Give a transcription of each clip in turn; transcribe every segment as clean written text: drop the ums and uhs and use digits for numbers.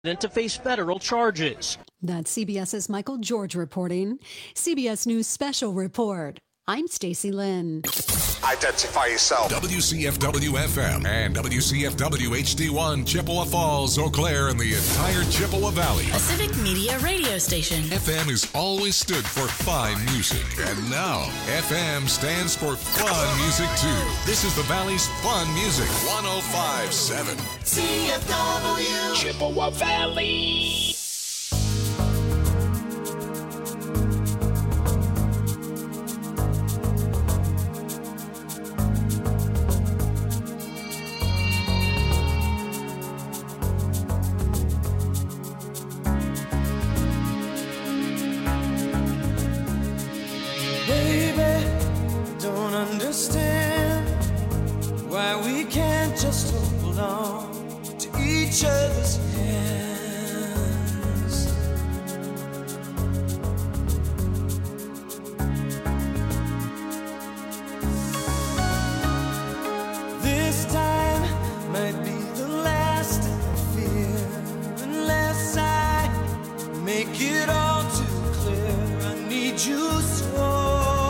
to face federal charges. That's CBS's Michael George reporting. CBS News Special Report. I'm Stacey Lynn. Identify yourself. WCFW-FM and WCFW-HD1, Chippewa Falls, Eau Claire, and the entire Chippewa Valley. A civic media radio station. FM has always stood for fine music. And now, FM stands for fun music, too. This is the Valley's Fun Music, 105.7. CFW. Chippewa Valley. Why we can't just hold on to each other's hands. This time might be the last I fear, unless I make it all too clear. I need you so.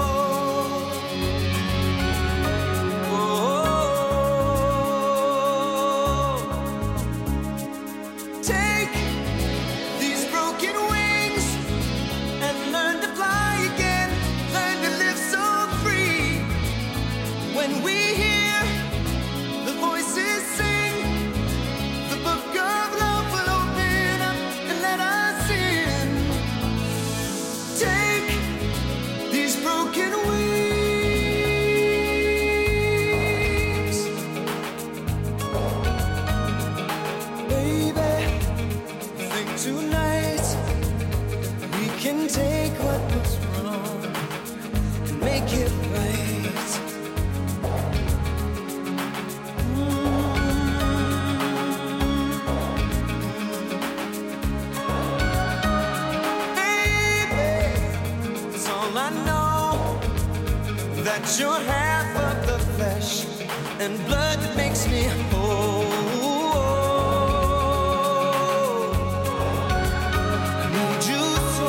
You're half of the flesh and blood that makes me whole. I need you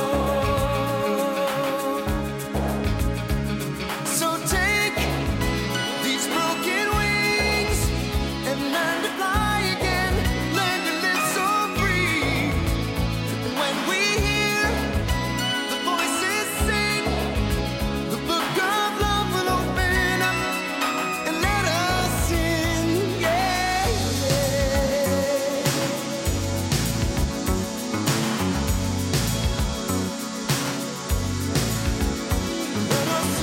so. So take these broken wings and learn to fly again. Learn to live so free. When we hear the voices sing, the book of love will open up and let us in, yeah, let us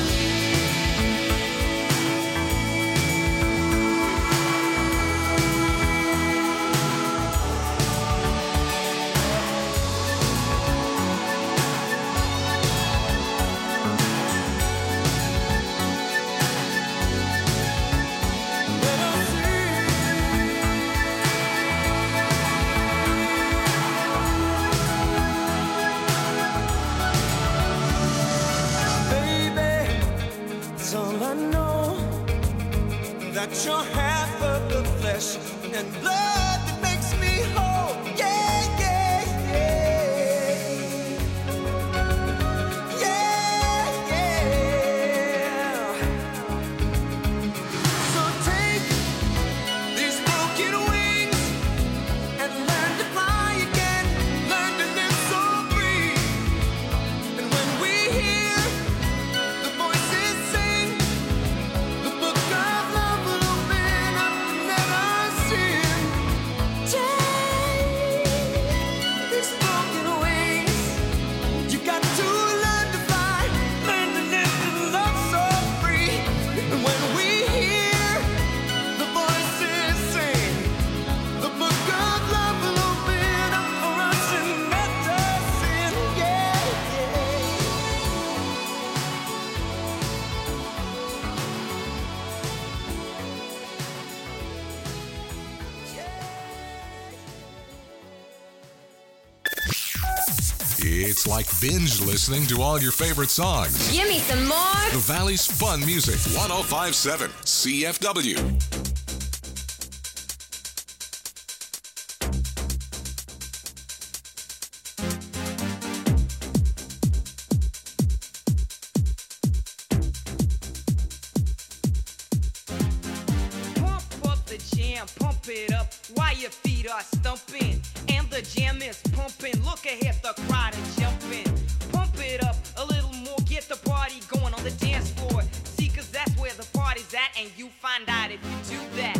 that you're half of the flesh and blood that makes me whole. Yeah, yeah, yeah. Yeah, yeah. So take these broken wings and learn to fly again. Learn to live so free. And when we hear the voices sing, the book of love will open up and let us in. Take these broken wings. You got to learn to fly, learn to live and love so free. And when we hear the voices sing, the book of love will open up for us and let us in. Yeah, It's like binge listening to all your favorite songs. Give me some more. The Valley's Fun Music, 105.7 CFW. jam, pump it up while your feet are stumping. And the jam is pumping, look ahead, the crowd is jumping. Pump it up a little more, get the party going on the dance floor. See, cause that's where the party's at, and you find out if you do that.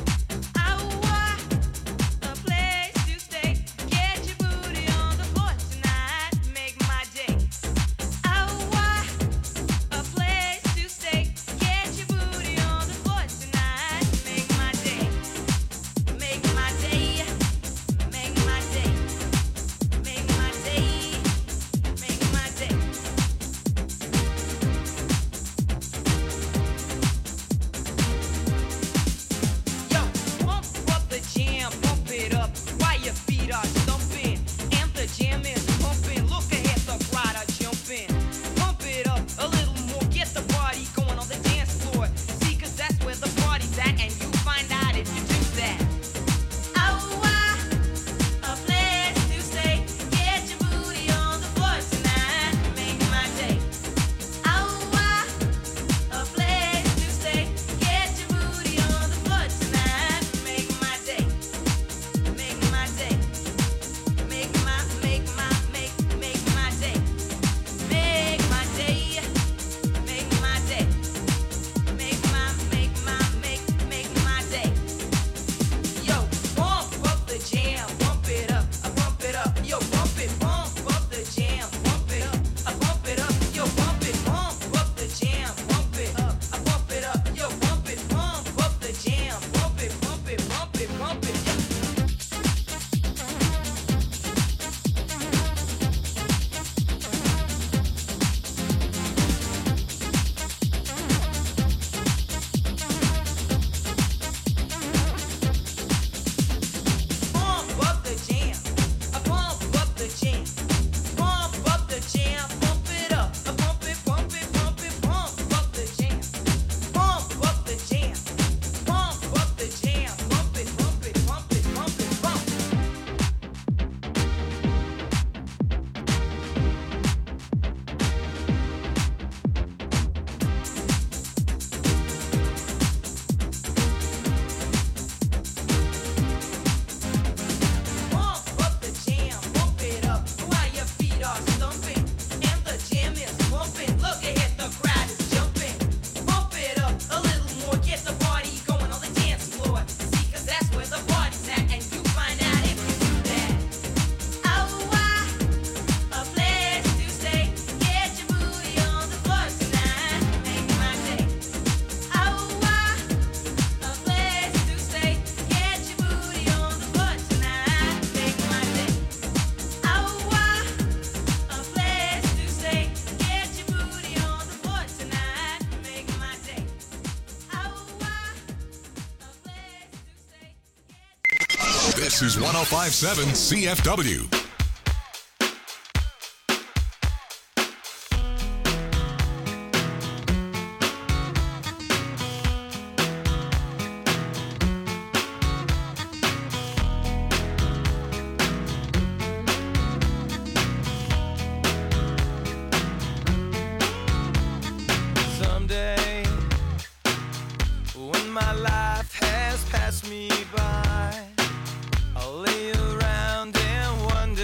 This is 105.7 CFW. Someday, when my life has passed me by, I'll lay around and wonder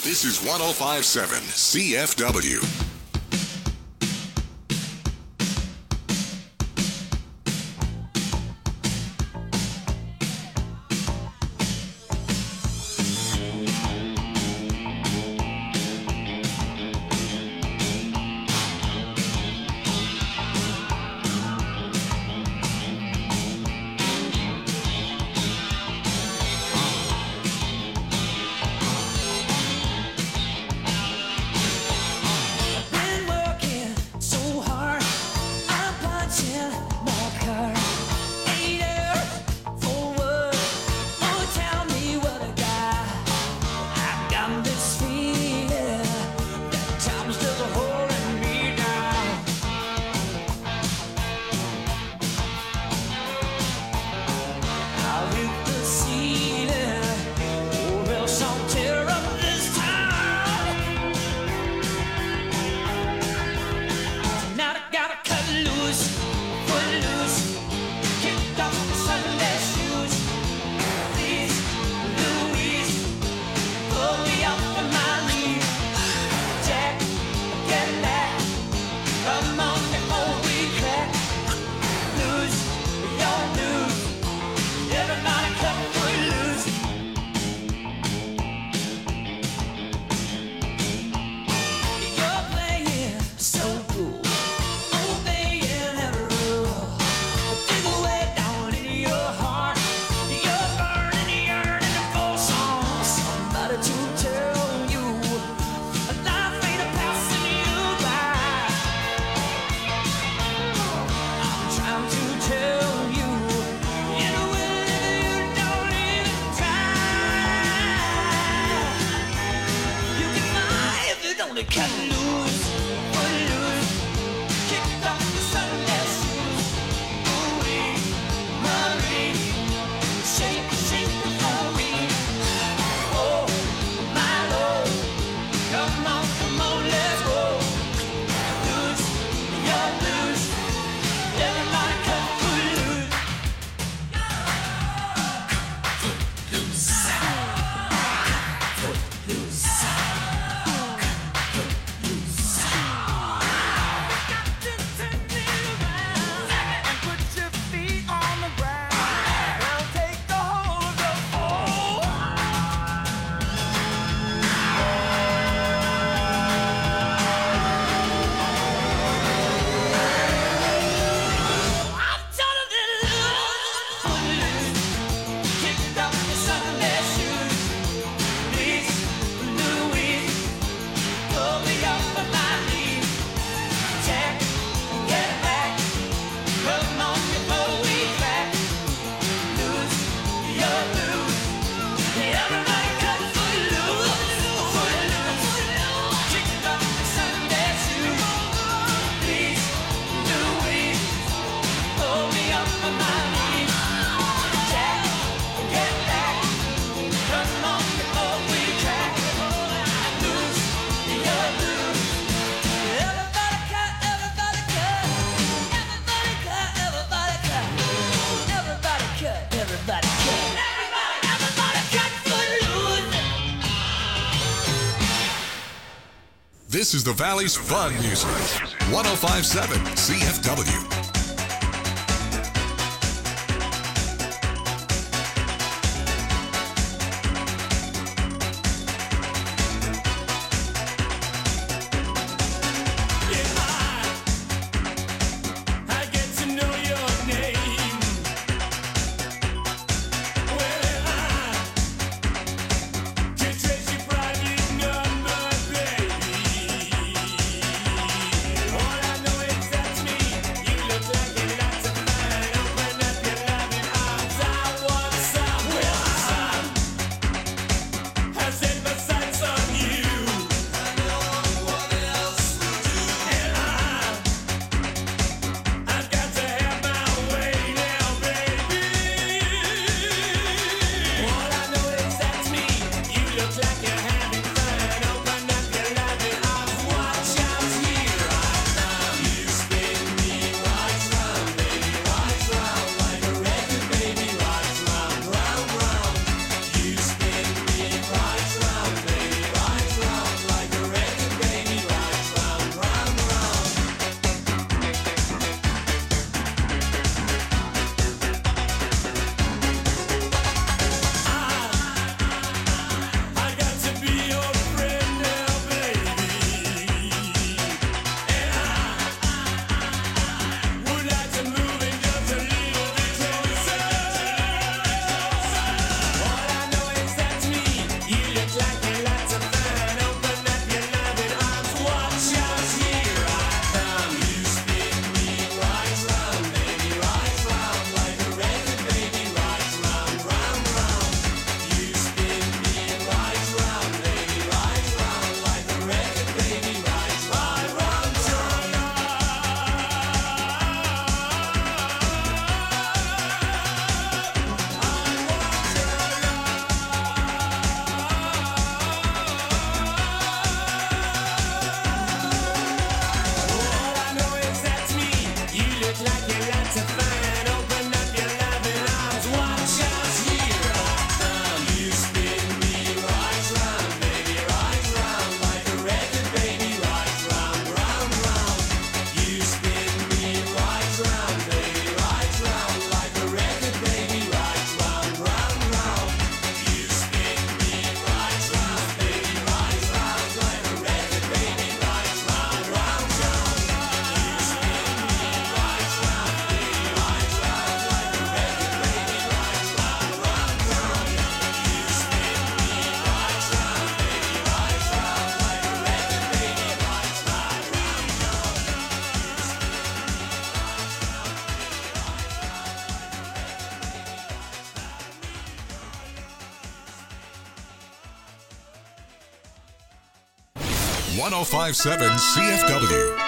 This is 105.7 CFW. This is the Valley's fun music. 105.7 CFW. All I know is that's me. You 1057 CFW.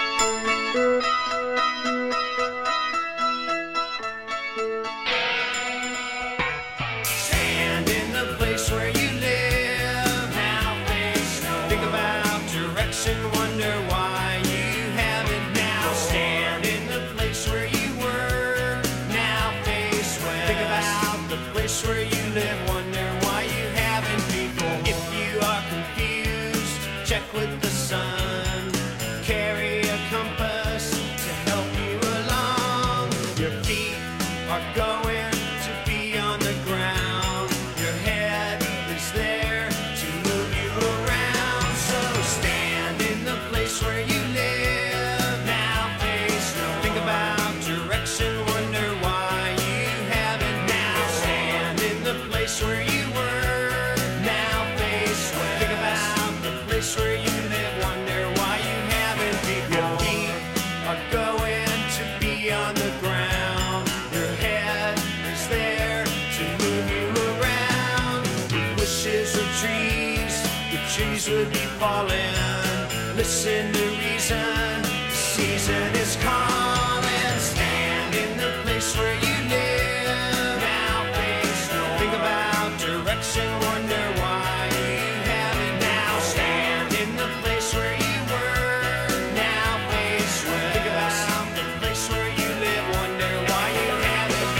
Stand in the place where you live. Now face no. Think about direction, wonder why you haven't now. Stand in the place where you were. Now face where. Think about the place where you live, wonder why you haven't before. If you are confused, check with the sun. Carry a compass to help you along. Your feet are going to be on the ground. Your head is there to move you around. So stand in the place where you live. Now face no. Think about direction, wonder why you haven't now. Stand in the place where you were. Now face where. Think about the place where you live, wonder why you haven't before. Your feet are going to be on the ground. Your head is there to move you around. If wishes were trees, the trees would be falling. Listen to reason, the season is calling. Stand in the place where you live. Now face no. Think about direction, wonder why you haven't now. Stand in the place where you were. Now face where. Think about the place where you live, wonder why you haven't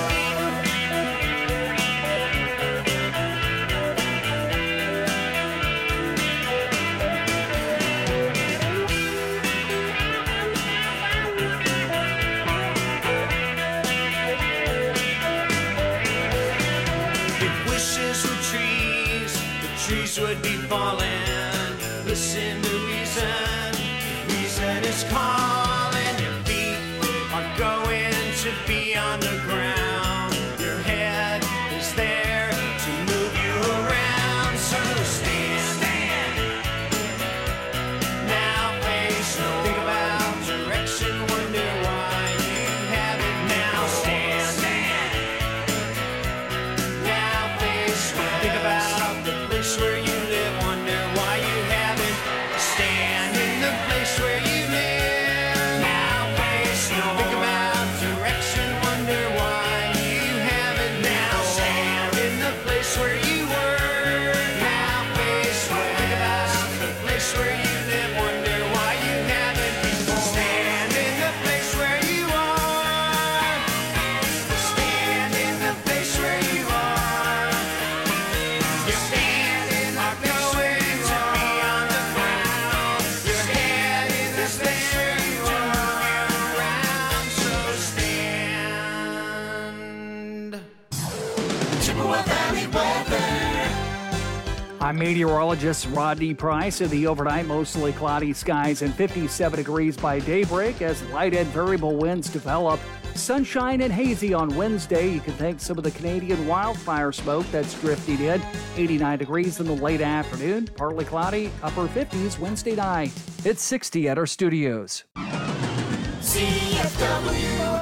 If wishes were trees, the trees would be falling. Listen to reason, reason is calling. Your feet are going to be on the ground. Your head is there to move you around. So stand. Now face no. Think about direction, wonder why you haven't now. Stand. Now face where. Think about the place where you live, wonder why you haven't. Stand in the place where you live. Now face no. Think about direction, wonder why you haven't now. Stand in the place where you were. Now face where. Think about the place where you live, wonder why you haven't before. Stand in the place where you are. Stand in the place where you are. Your feet are going to be on the ground. Your head is there to move you around. So stand. Chippewa Valley weather. I'm meteorologist Rodney Price. In the overnight, mostly cloudy skies and 57 degrees by daybreak as light and variable winds develop. Sunshine and hazy on Wednesday. You can thank some of the Canadian wildfire smoke that's drifting in. 89 degrees in the late afternoon. Partly cloudy, upper 50s Wednesday night. It's 60 at our studios. CFW.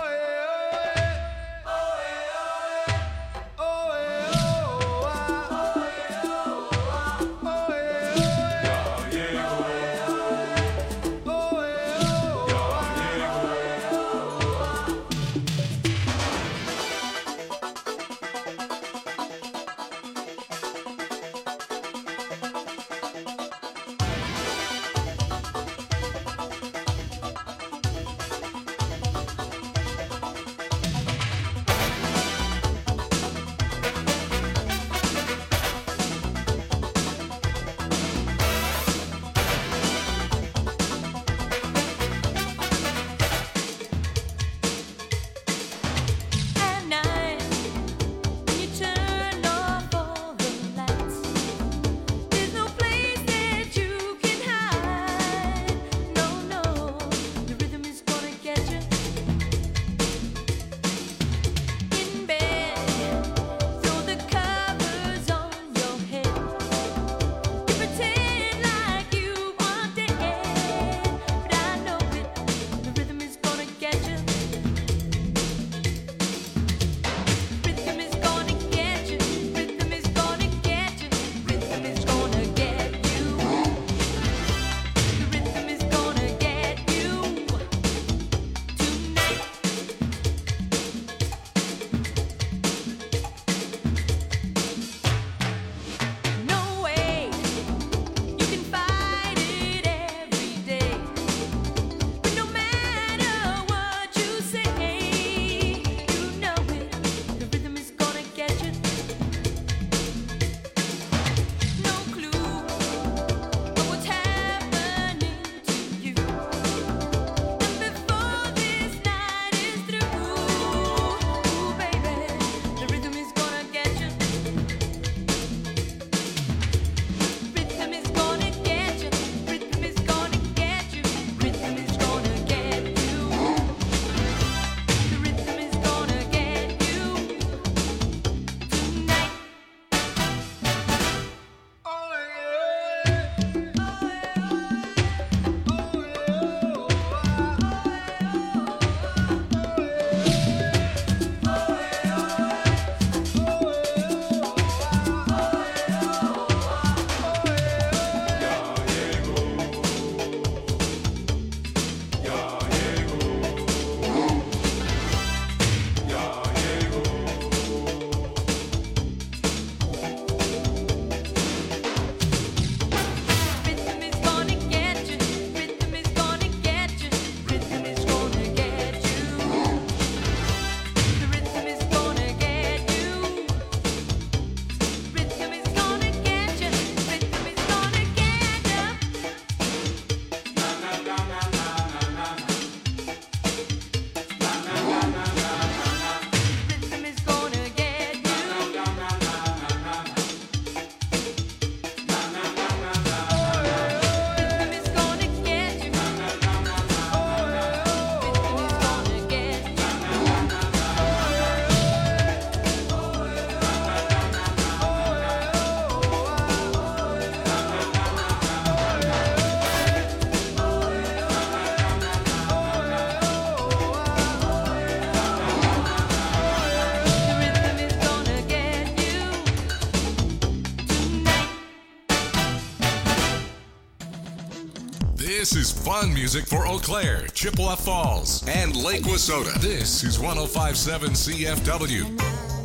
This is fun music for Eau Claire, Chippewa Falls, and Lake Wissota. This is 105.7 CFW.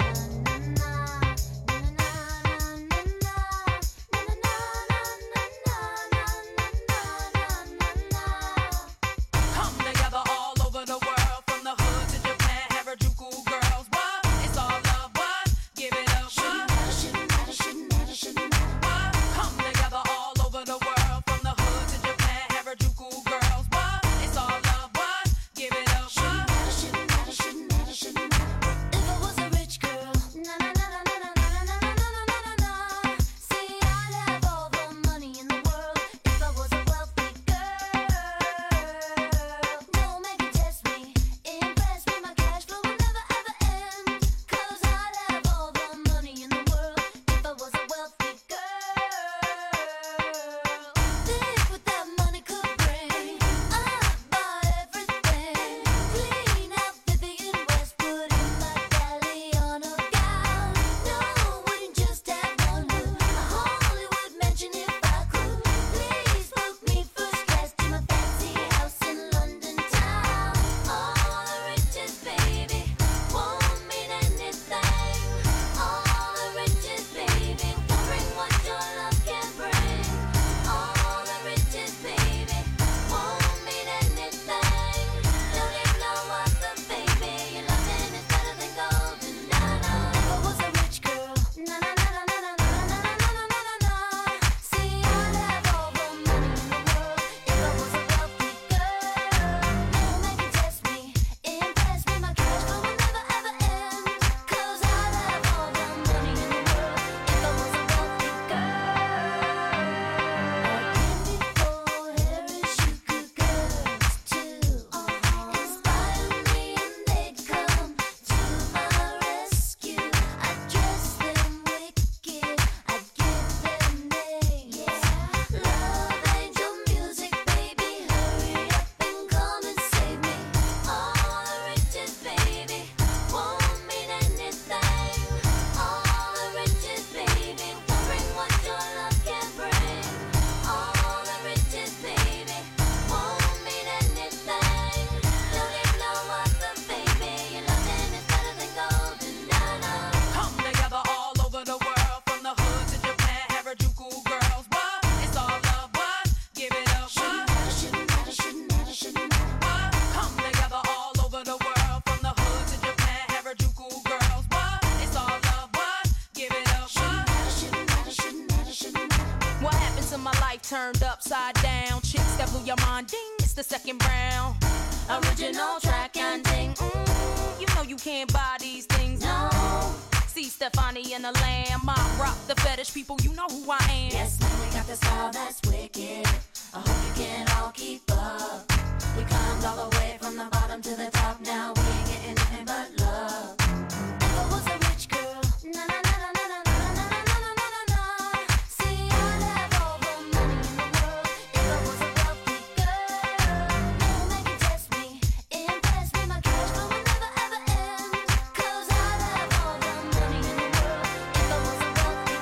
Turned upside down, chicks that blew your mind, ding, it's the second round. Original track and ding, you know you can't buy these things, no. See Stefani and the Lamb, I rock the fetish people, you know who I am. Yes, man, we got the style that's wicked. I hope you can all keep up. We climbed all the way from the bottom to the top, now we ain't getting nothing but love. If I was a rich girl, na na na na na na na na na na na na. See, I'd have all the money in the world. If I was a wealthy girl, no man can test me, impress me. My cash flow will never ever end. 'Cause I'd have all the money in the world if I was a wealthy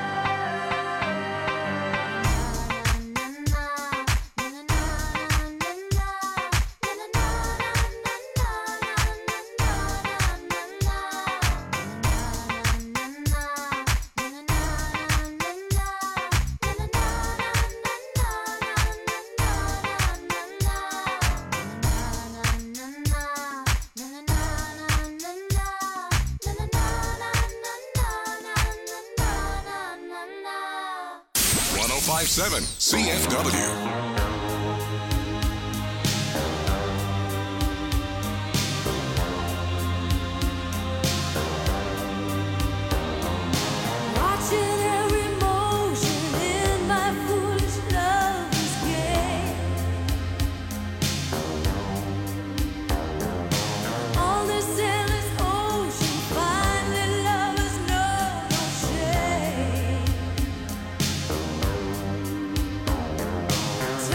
girl. Na na na na na na na na na na na .7 CFW. Watching every motion in my foolish lover's game. On this endless ocean, finally lovers know no shame.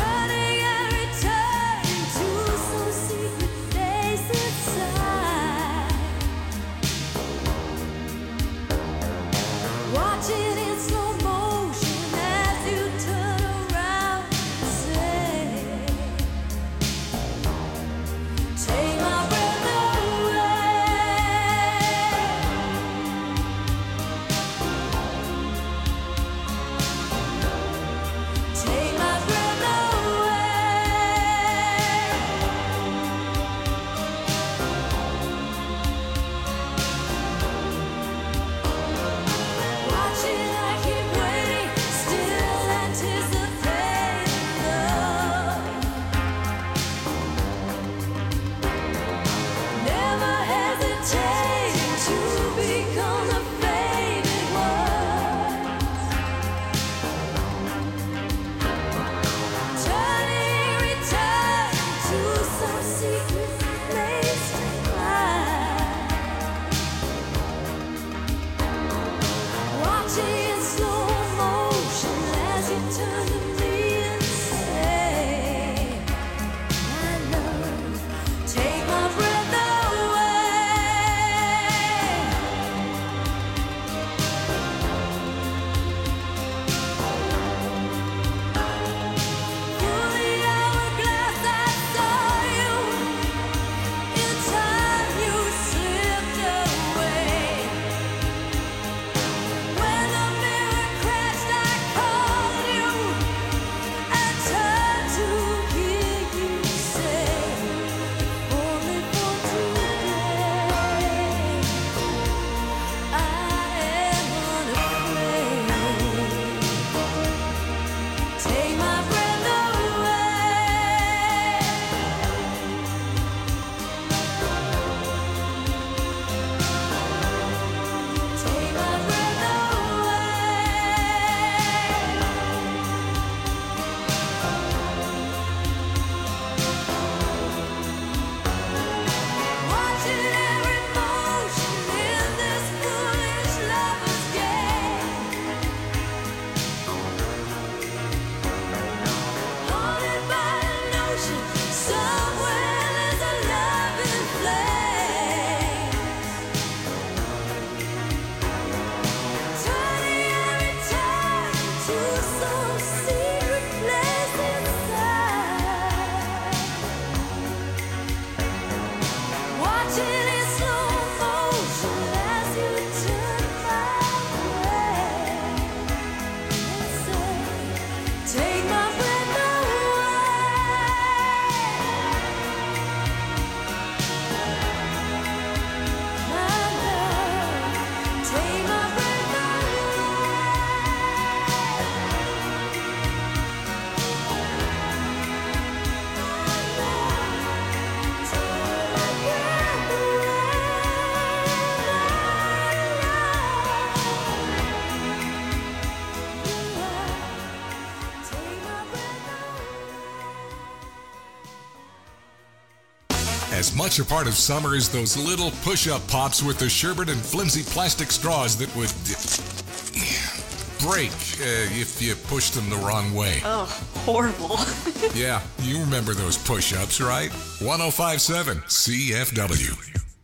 as much a part of summer as those little push-up pops with the sherbet and flimsy plastic straws that would break if you pushed them the wrong way. Oh, horrible. Yeah, you remember those push-ups, right? 105.7 CFW.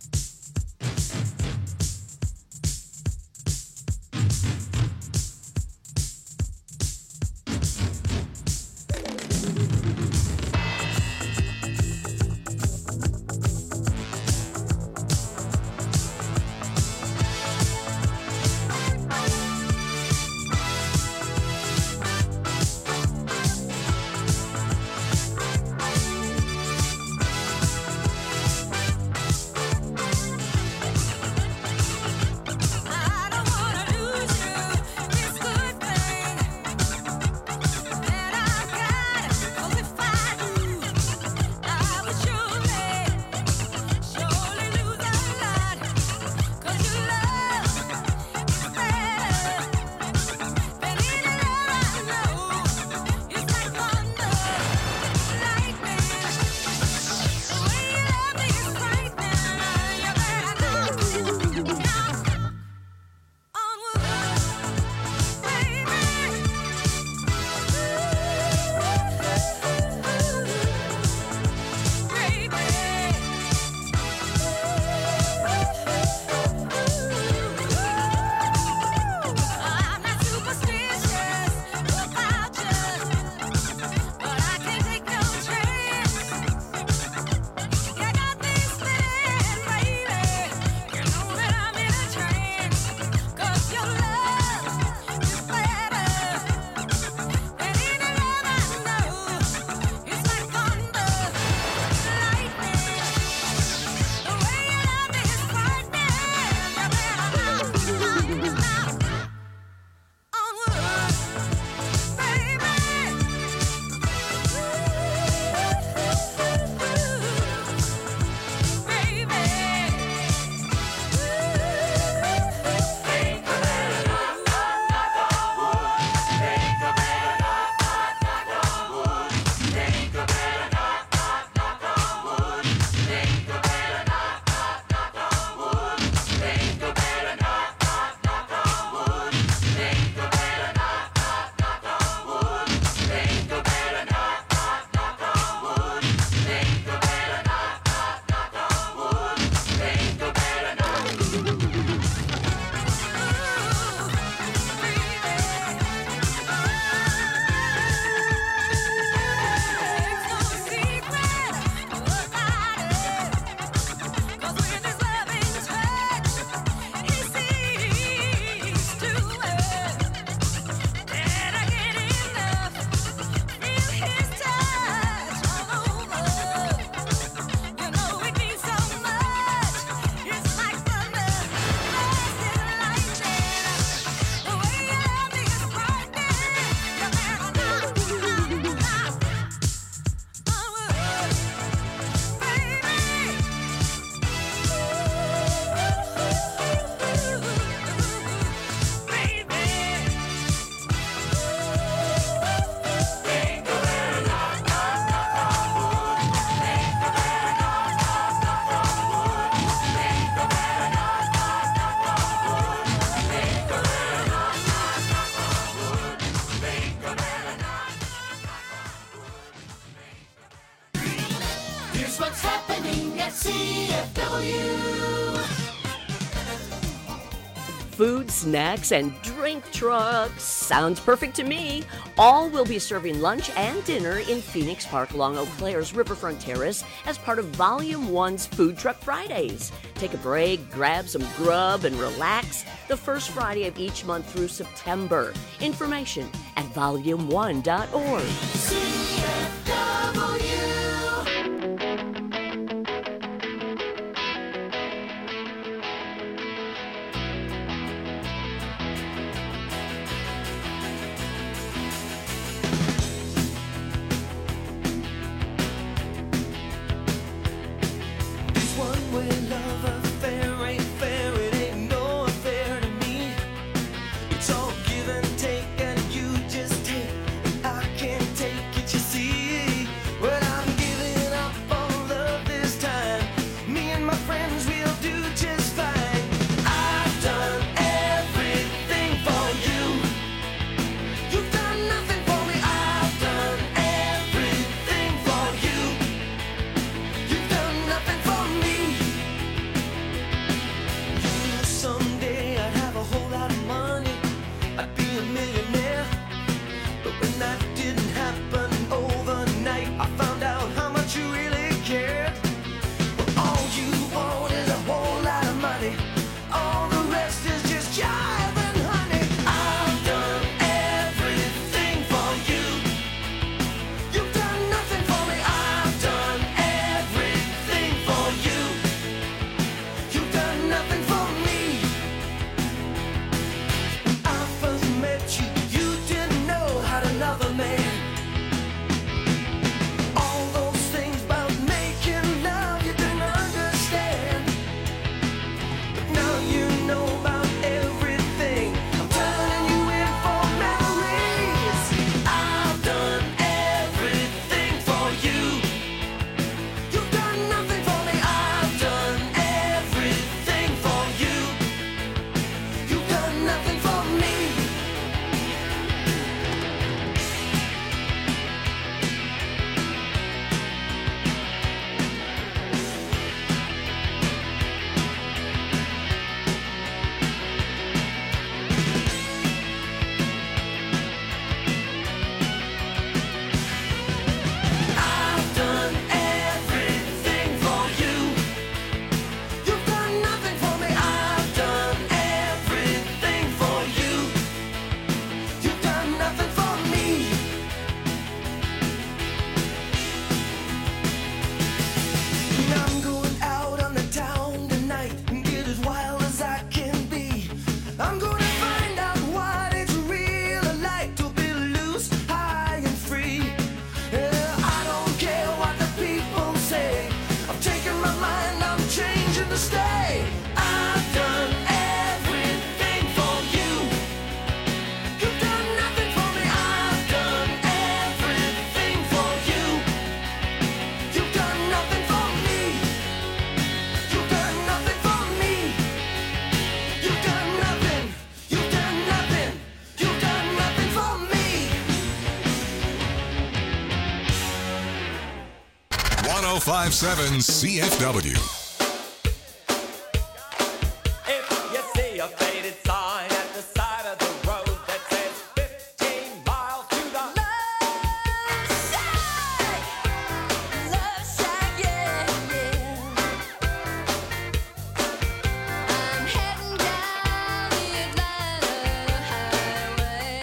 Food, snacks, and drink trucks. Sounds perfect to me. All will be serving lunch and dinner in Phoenix Park along Eau Claire's Riverfront Terrace as part of Volume 1's Food Truck Fridays. Take a break, grab some grub, and relax the first Friday of each month through September. Information at volume1.org. It's all give and take, and you just take. I can't take it, you see. 1057 CFW. If you see a faded sign at the side of the road that says 15 miles to the Love Shack, yeah, yeah. I'm heading down the Atlanta highway,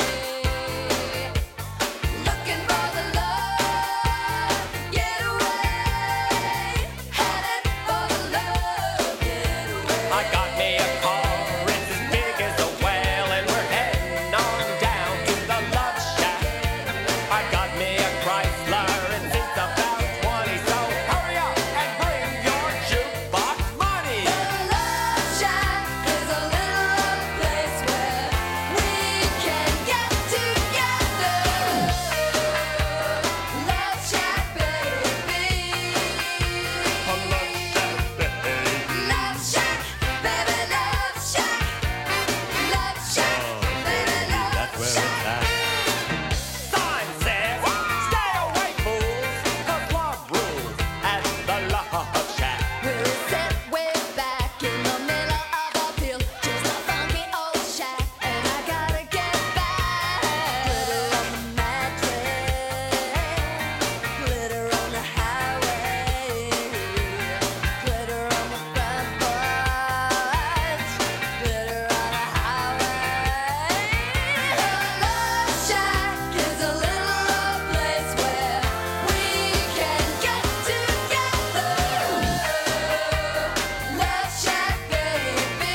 looking for the love getaway, headed for the love getaway. I got me a car, it's as big as a whale, and we're heading on down to the Love Shack. I got me a Chrysler, and it's about 20, so hurry up and bring your jukebox money. The Love Shack is a little place where we can get together. Love Shack, baby. Love Shack, baby, Love Shack. Love Shack, baby, Love Shack. Sign says, stay away, fools, 'cause love rules at the Love Shack. We're set way back in the middle of a field, just a funky old shack, and I gotta get back. Glitter on the mattress, glitter on the highway, glitter on the front porch, glitter on the highway. The Love Shack is a little place where we can get together. Love Shack, baby.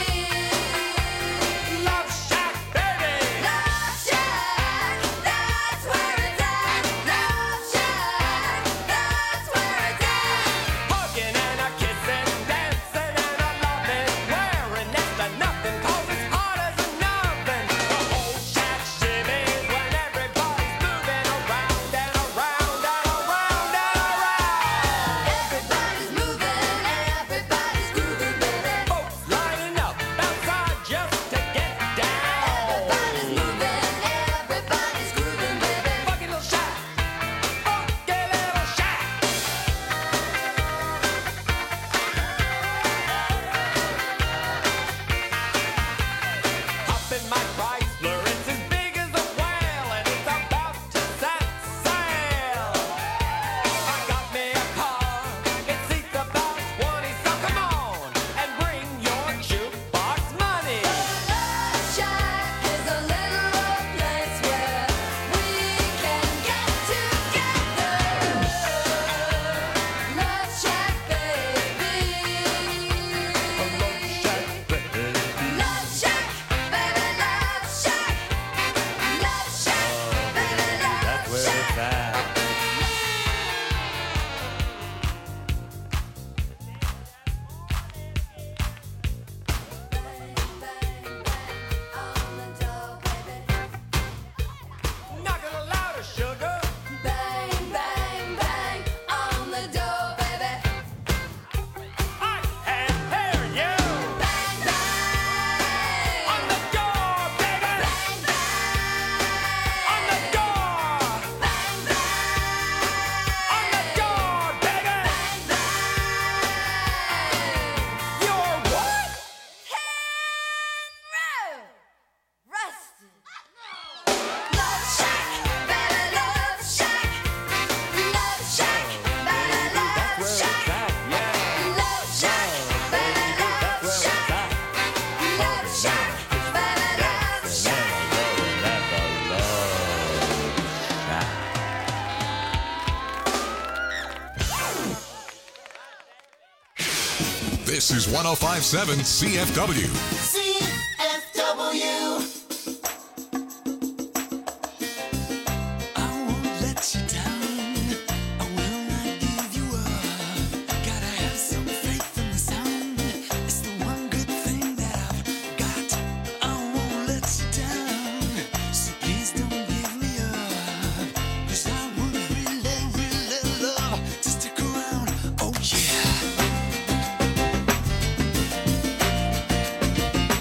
Love Shack, baby. Love Shack, that's where it's at. Love Shack, that's where it's at. Hugging and a kissing, dancing and a loving, wearing next to nothing 'cause it's hot as an oven. The whole shack shimmies when everybody's moving around and around and around and around. Everybody's moving and everybody's grooving, baby. Folks lining up outside just to get down. Everybody's moving and everybody's grooving, baby. Funky little shack, funky little shack. Hop in my Chrysler, it's as big as a whale, and it's about to set sail. I got me a car, it seats about 20, so come on and bring your jukebox money. Love Shack is a little place where we can get together. Love Shack, baby. Love Shack, baby, Love Shack. Love Shack, baby, Love Shack. Knock it louder, sugar. Bang, bang, bang on the door, baby. I can't hear you. Bang, bang On the door, baby. bang, bang On the door. bang, bang On the door, baby. You're what? Rusted. Love Shack, baby, Love Shack. Love Shack, baby, Love Shack. Love Shack, baby, Love Shack. Love Shack, baby, Love Shack. This is 1057 CFW. CFW. I won't let you down. I will not give you up. Gotta have some faith in the sound. It's the one good thing that I've got. I won't let you down. So please don't give me up. 'Cause I would really, really love to stick around. Oh yeah.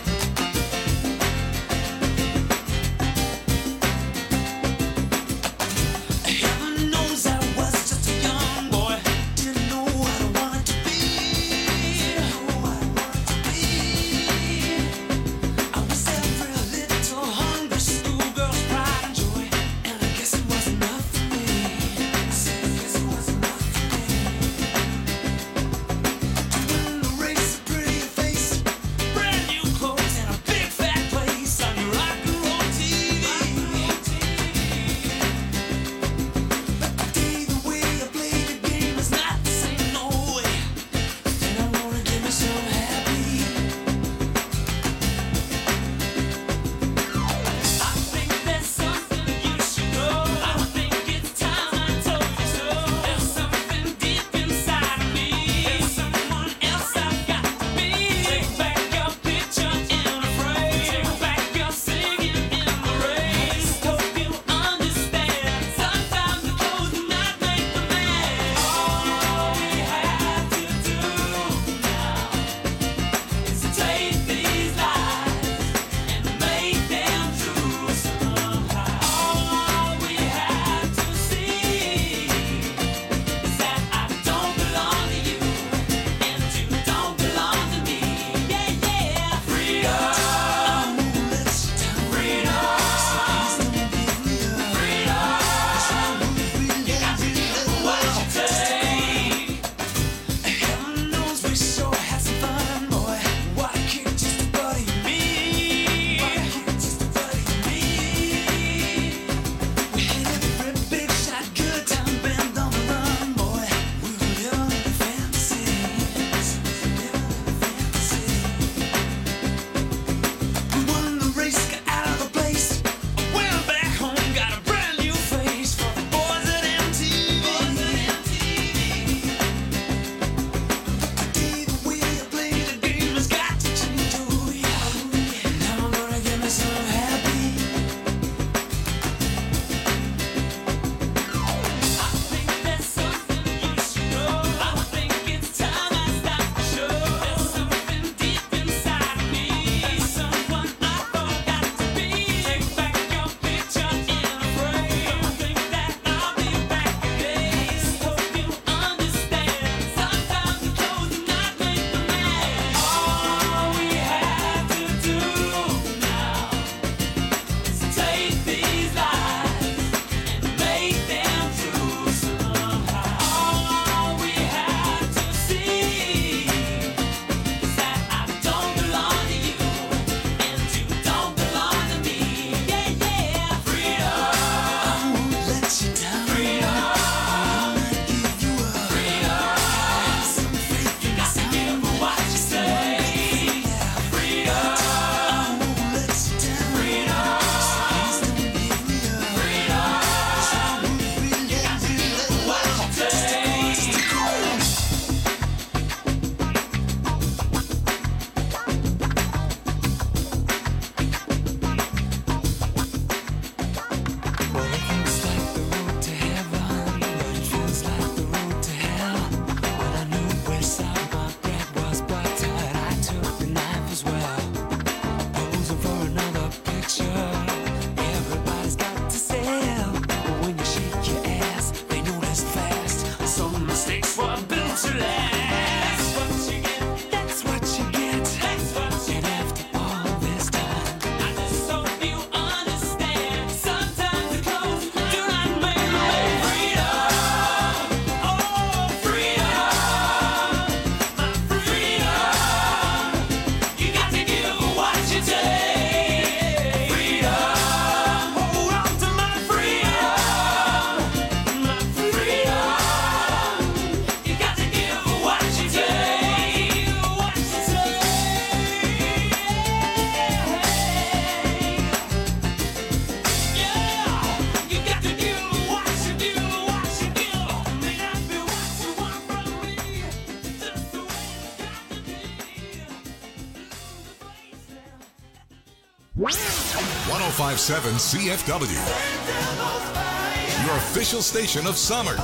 1057 CFW, your official station of summer.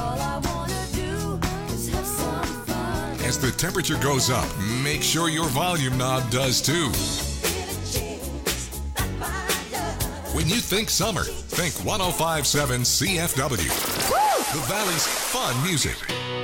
As the temperature goes up, make sure your volume knob does too. When you think summer, think 1057 CFW, the Valley's fun music.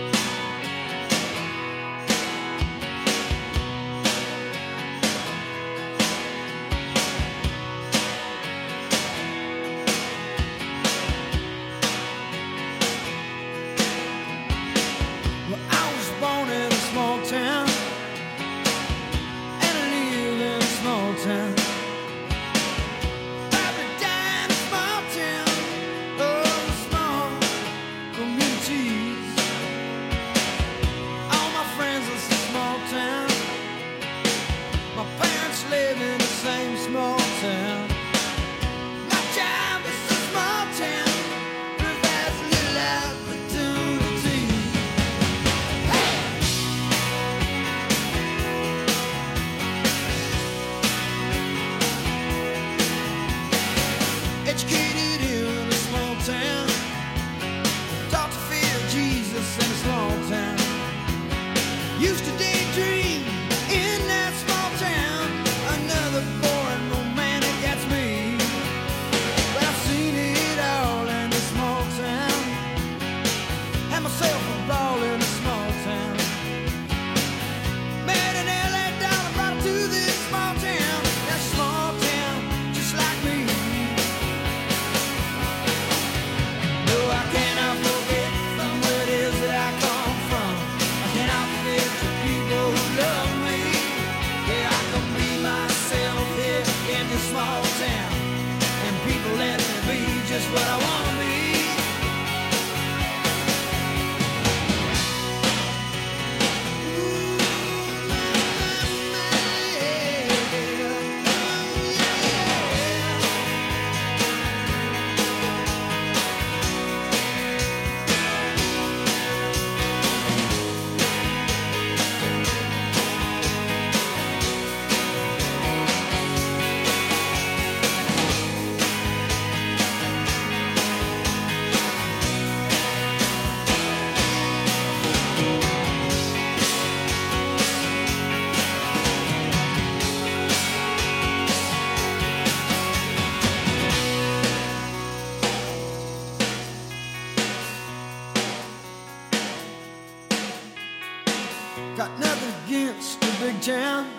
Got nothing against the big town.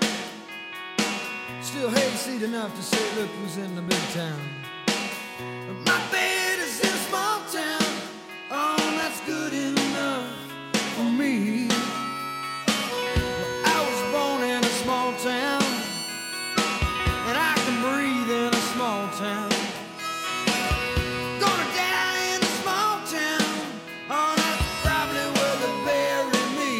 Still hayseed enough to say, look who's in the big town. But my bed is in a small town. Oh, that's good enough for me. Well, I was born in a small town, and I can breathe in a small town. Gonna die in a small town. Oh, that's probably where they bury me.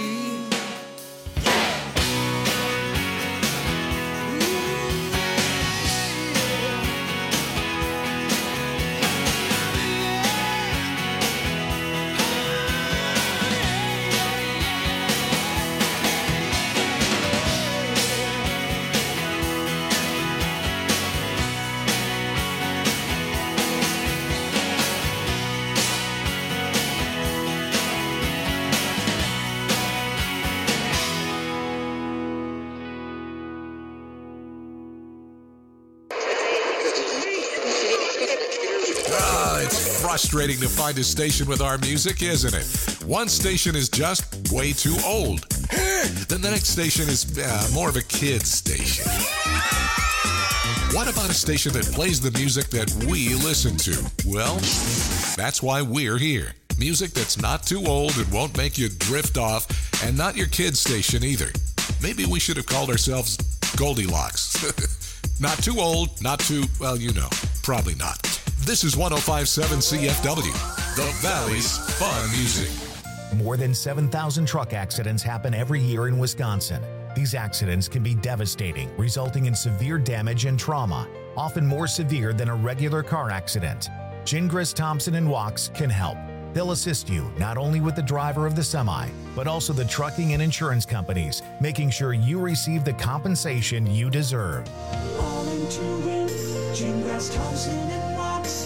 It's frustrating to find a station with our music, isn't it? One station is just way too old. Then the next station is more of a kid's station. What about a station that plays the music that we listen to? Well, that's why we're here. Music that's not too old and won't make you drift off, and not your kid's station either. Maybe we should have called ourselves Goldilocks. Not too old, not too, well, you know, probably not. This is 1057 CFW, the Valley's fun music. More than 7,000 truck accidents happen every year in Wisconsin. These accidents can be devastating, resulting in severe damage and trauma, often more severe than a regular car accident. Gingras, Thompson & Wachs can help. They'll assist you not only with the driver of the semi, but also the trucking and insurance companies, making sure you receive the compensation you deserve. All into it. Gingras, Thompson and Knox,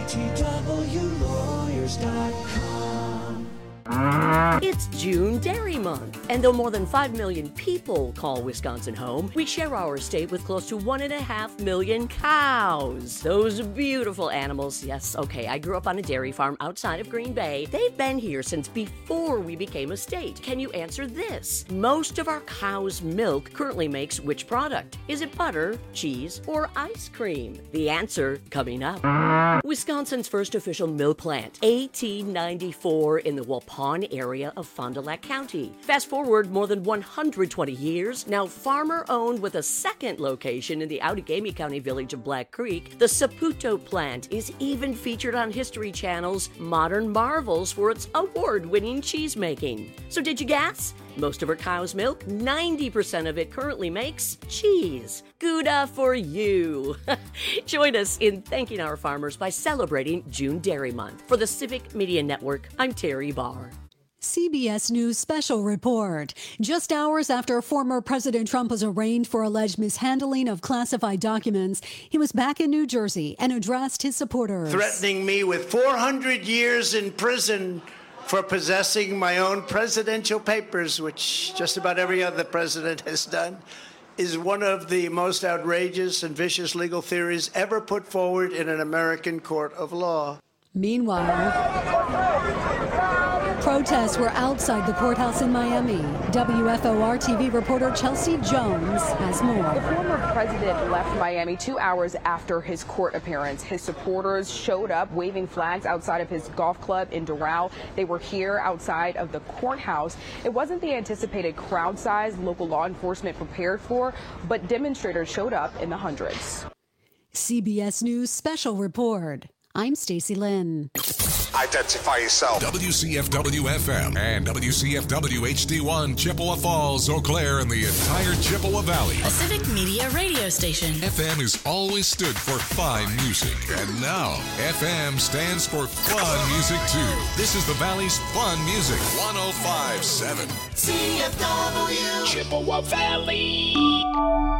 GTWlawyers.com. It's June Dairy Month, and though more than 5 million people call Wisconsin home, we share our state with close to 1.5 million cows. Those beautiful animals. Yes, okay, I grew up on a dairy farm outside of Green Bay. They've been here since before we became a state. Can you answer this? Most of our cow's milk currently makes which product? Is it butter, cheese, or ice cream? The answer coming up. Wisconsin's first official milk plant, 1894 in the Waupun area of Fond du Lac County. Fast forward more than 120 years, now farmer-owned with a second location in the Outagamie County village of Black Creek, the Saputo plant is even featured on History Channel's Modern Marvels for its award-winning cheese making. So did you guess? Most of our cow's milk, 90% of it currently makes cheese. Gouda for you. Join us in thanking our farmers by celebrating June Dairy Month. For the Civic Media Network, I'm Terry Barr. CBS News Special Report. Just hours after former President Trump was arraigned for alleged mishandling of classified documents, he was back in New Jersey and addressed his supporters. Threatening me with 400 years in prison for possessing my own presidential papers, which just about every other president has done, is one of the most outrageous and vicious legal theories ever put forward in an American court of law. Meanwhile, protests were outside the courthouse in Miami. WFOR TV reporter Chelsea Jones has more. The former president left Miami 2 hours after his court appearance. His supporters showed up waving flags outside of his golf club in Doral. They were here outside of the courthouse. It wasn't the anticipated crowd size local law enforcement prepared for, but demonstrators showed up in the hundreds. CBS News Special Report. I'm Stacey Lynn. Identify yourself. WCFW-FM and WCFW-HD1, Chippewa Falls, Eau Claire, and the entire Chippewa Valley. A Civic Media radio station. FM has always stood for fine music, and now FM stands for fun music too. This is the Valley's fun music, 105.7 CFW Chippewa Valley.